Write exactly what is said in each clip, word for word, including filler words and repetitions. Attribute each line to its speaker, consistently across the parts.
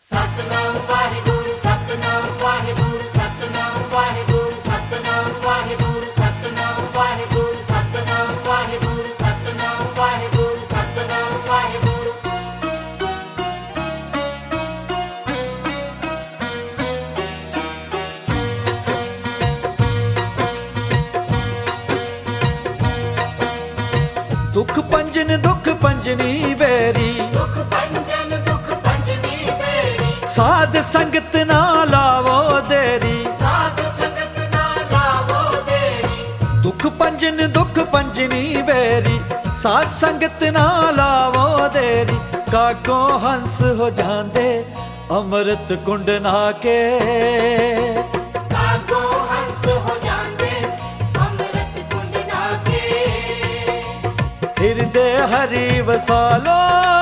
Speaker 1: सतनाम वाहिगुरु सतनाम वाहिगुरु सतनाम वाहिगुरु सतनाम वाहिगुरु सतनाम वाहिगुरु सतनाम वाहिगुरु सतनाम वाहिगुरु सतनाम वाहिगुरु।
Speaker 2: दुख पंजन दुख पंजनी बेरी,
Speaker 1: दुख पंजन दुख पंजनी बेरी,
Speaker 2: साध संगत ना लावो देरी।
Speaker 1: साध संगत ना लावो देरी।
Speaker 2: दुख पंजन दुख पंजनी बेरी, साध संगत ना लावो देरी। कागो हंस हो जांदे अमृत कुंड नाके,
Speaker 1: कागो हंस हो जांदे अमृत कुंड नाके।
Speaker 2: हृदय हरि वसालो,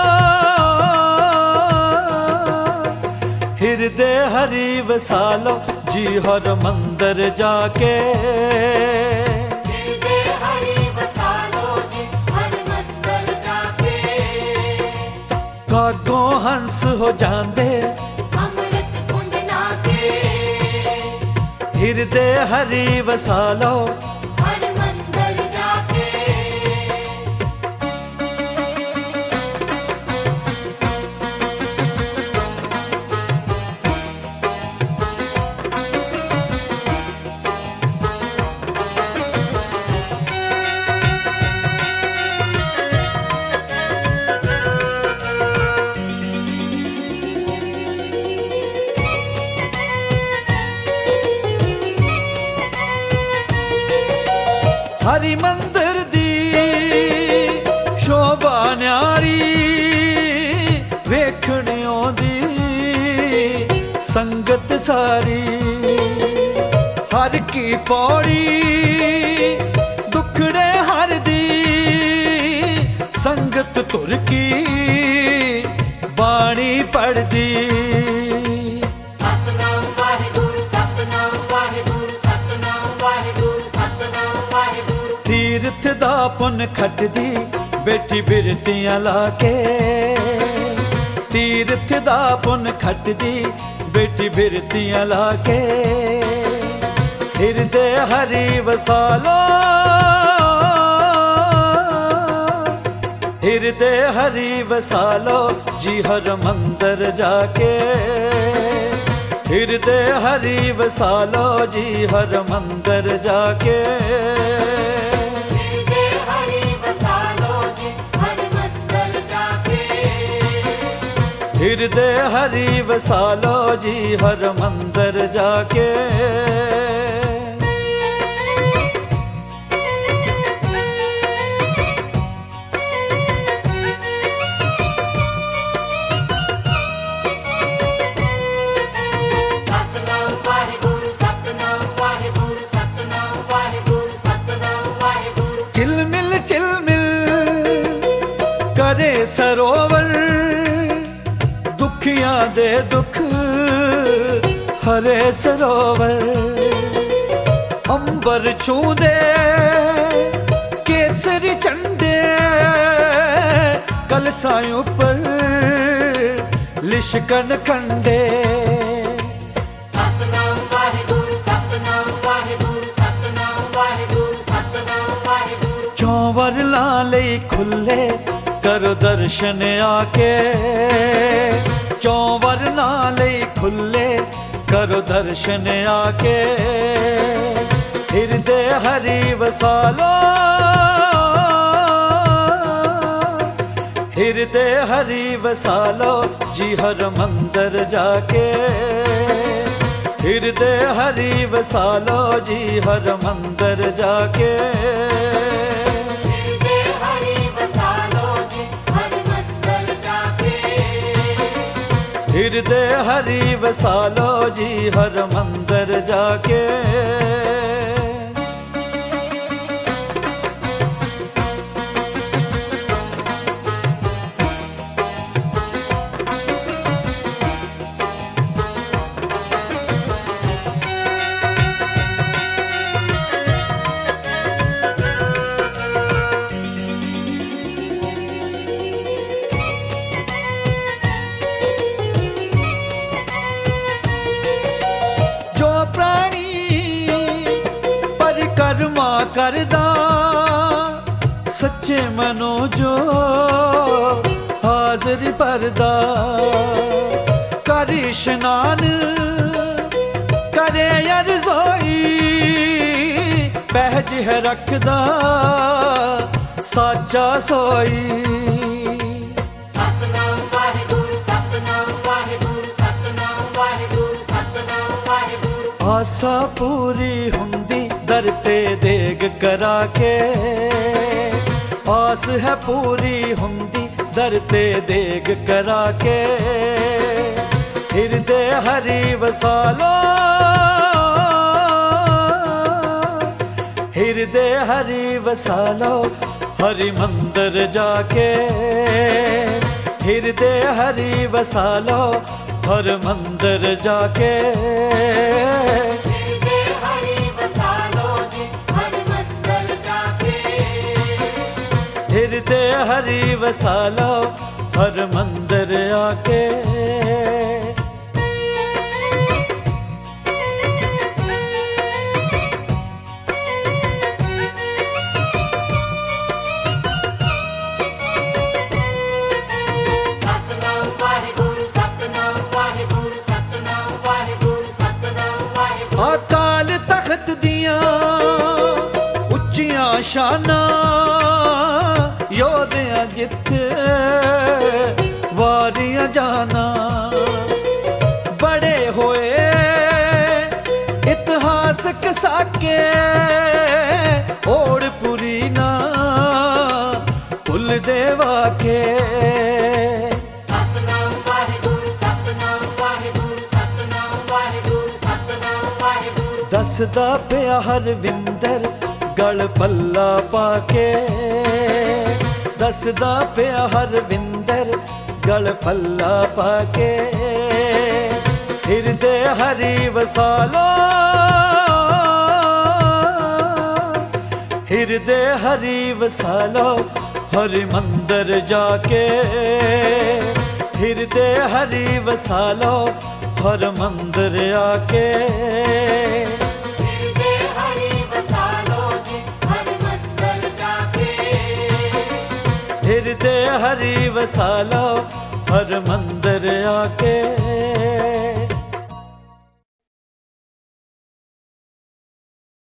Speaker 2: हृदय हरि वसालो जी हर मंदिर जाके।
Speaker 1: हृदय हरि वसालो जी हर मंदिर जाके।
Speaker 2: कागो हंस हो जांदे
Speaker 1: अमृत कुंड नाके।
Speaker 2: हृदय हरि वसालो
Speaker 1: हर मंदिर जाके।
Speaker 2: हरि मंदिर दी शोभा न्यारी, वेखण आउंदी संगत सारी। हर की पौड़ी दुखड़े हर दी, संगत तुर की बाणी पढ़दी।
Speaker 1: सतनाम वाहिगुरु सतनाम वाहिगुरु सतनाम वाहिगुरु सतनाम वाहिगुरु।
Speaker 2: तीर्थ दा पुन खटदी बेटी बिरतियां लाके, तीर्थ दा पुन खटदी बेटी बिरतियां लाके। हृदय हरि वसालो, हृदय हरि वसालो जी हर मंदिर जाके। हृदय हरि वसालो जी हर मंदिर जाके।
Speaker 1: हृदय हरि वसालो जी हर मंदिर जाके।
Speaker 2: हृदय हरि वसालो जी हर मंदिर जाके।
Speaker 1: सतनाम वाहिगुरु सतनाम वाहिगुरु सतनाम वाहिगुरु सतनाम वाहिगुरु।
Speaker 2: चिलमिल चिलमिल करे सरोवर, दुखियां दे दुख हरे सरोवर। अंबर छूंदे केसरी चंडे, कलसां उपर लिशकन खंडे।
Speaker 1: सतनाम वाहिगुरु सतनाम वाहिगुरु सतनाम वाहिगुरु सतनाम वाहिगुरु।
Speaker 2: चौवर लाले खुले करो दर्शन आके, चौवर नाले खुले करो दर्शन आके। हृदय हरि वसालो, हृदय हरि वसालो जी हर मंदिर जाके। हृदय हरि वसालो जी हर मंदिर जाके।
Speaker 1: हृदय हरि वसालो जी हर मंदिर जाके।
Speaker 2: हृदय हरि वसालो जी हर मंदिर जाके। करदा सच्चे मनो जो हाज़री भरदा कर इशनान करे अरज़ोई पहज है रखदा साचा सोई
Speaker 1: सतनाम वाहेगुरु सतनाम वाहेगुरु सतनाम वाहेगुरु सतनाम वाहेगुरु
Speaker 2: आसा पूरी हुंदी दर ते देग करा के आस है पूरी हुंदी दर ते देग करा के हिरदे हरि वसालो हिरदे हरि वसालो हरि मंदिर जाके हिरदे हरि वसालो हर मंदिर जाके
Speaker 1: हिरदे हरि वसालो जी हर मंदिर जाके
Speaker 2: हिरदे हरि वसालो हर मंदिर आके
Speaker 1: सतनाम वाहेगुरु सतनाम वाहेगुरु सतनाम वाहेगुरु सतनाम वाहेगुरु
Speaker 2: अकाल तख्त दियां उच्चियां शानां योधियां जित्थे वारियां जाना बड़े होए इतिहासक साके ओड़ पुरी ना भुल देवा के
Speaker 1: सतनाम वाहेगुरु सतनाम वाहेगुरु सतनाम वाहेगुरु सतनाम वाहेगुरु
Speaker 2: दसदा पिया हर विंदर गल पल्ला पाके दसदा पिया हर विंदर गल पल्ला पाके हिरदे हरि वसालो हिरदे हरि वसालो हरि मंदिर जाके हिरदे हरि वसालो हर मंदिर आके
Speaker 1: हिरदे हरि वसालो जी हर मंदिर जाके
Speaker 2: हिरदे हरि वसालो हर मंदिर आके